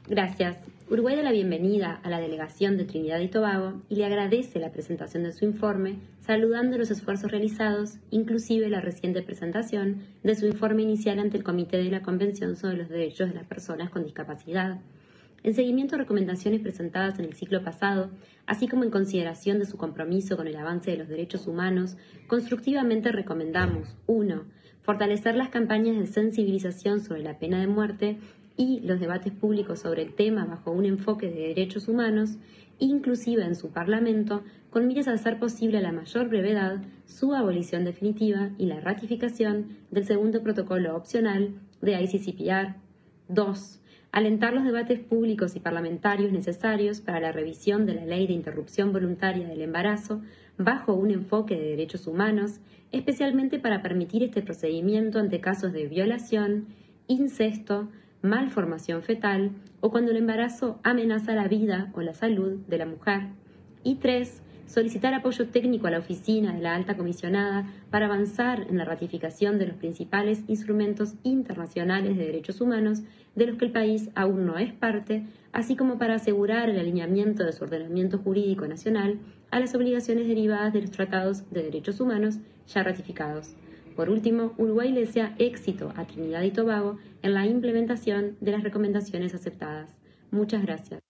Gracias. Uruguay da la bienvenida a la delegación de Trinidad y Tobago y le agradece la presentación de su informe, saludando los esfuerzos realizados, inclusive la reciente presentación de su informe inicial ante el Comité de la Convención sobre los Derechos de las Personas con Discapacidad. En seguimiento a recomendaciones presentadas en el ciclo pasado, así como en consideración de su compromiso con el avance de los derechos humanos, constructivamente recomendamos 1. Fortalecer las campañas de sensibilización sobre la pena de muerte y los debates públicos sobre el tema bajo un enfoque de derechos humanos, inclusive en su Parlamento, con miras a hacer posible a la mayor brevedad su abolición definitiva y la ratificación del segundo protocolo opcional de ICCPR. 2. Alentar los debates públicos y parlamentarios necesarios para la revisión de la Ley de Interrupción Voluntaria del Embarazo bajo un enfoque de derechos humanos, especialmente para permitir este procedimiento ante casos de violación, incesto, malformación fetal o cuando el embarazo amenaza la vida o la salud de la mujer. Y 3. Solicitar apoyo técnico a la Oficina de la Alta Comisionada para avanzar en la ratificación de los principales instrumentos internacionales de derechos humanos de los que el país aún no es parte, así como para asegurar el alineamiento de su ordenamiento jurídico nacional a las obligaciones derivadas de los tratados de derechos humanos ya ratificados. Por último, Uruguay le desea éxito a Trinidad y Tobago en la implementación de las recomendaciones aceptadas. Muchas gracias.